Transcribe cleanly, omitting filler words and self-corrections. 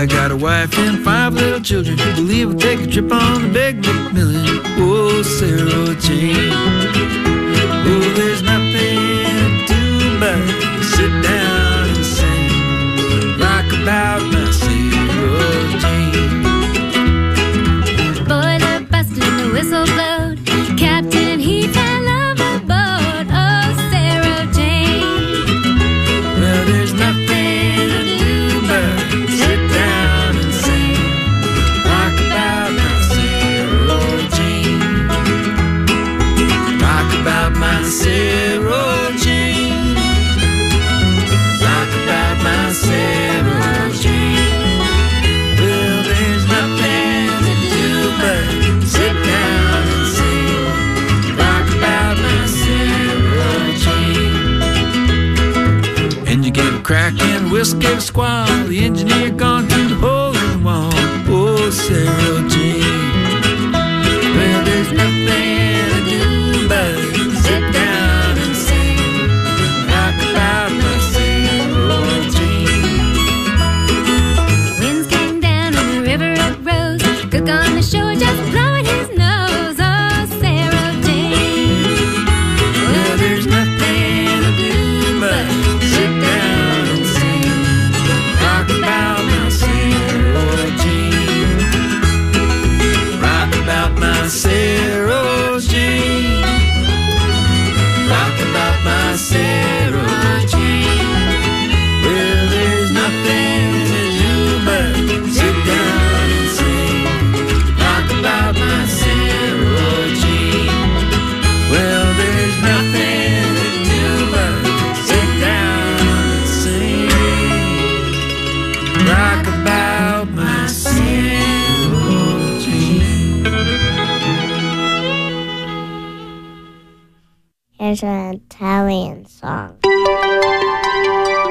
I got a wife and 5 little children who believe we'll take a trip on the big McMillan. Oh, Sarah Jane. Oh, there's nothing to do but sit down and sing, rock about my Sarah Jane. Boiler busted and the whistle blowed, Captain and he fell overboard. Oh, Sarah Jane. Well, there's nothing to do but sit down and sing, rock about my Sarah Jane, rock about my Sarah Jane, rock about my Sarah Jane. Well, there's nothing to do but sit down and sing, rock about my Sarah Jane. Engine gave a crack and the whistle gave a squall. The engineer gone through the hole in the wall. Oh, Sarah Jane. Well, there's nothing to do but sit down and sing, rock about my Sarah Jane. Winds came down and the river it rose, Cook on the shore just blowing his nose. Oh, Sarah Jane. Well, there's nothing to do but sit down and sing, rock about my Sarah Jane, rock about my Sarah Jane, rock about my Sarah Jane. Well, there's nothing to do but sit down and sing, rock about my Sarah Jane. Well, there's nothing to do but sit down and sing, rock about my Sarah Jane. Here's an Italian song.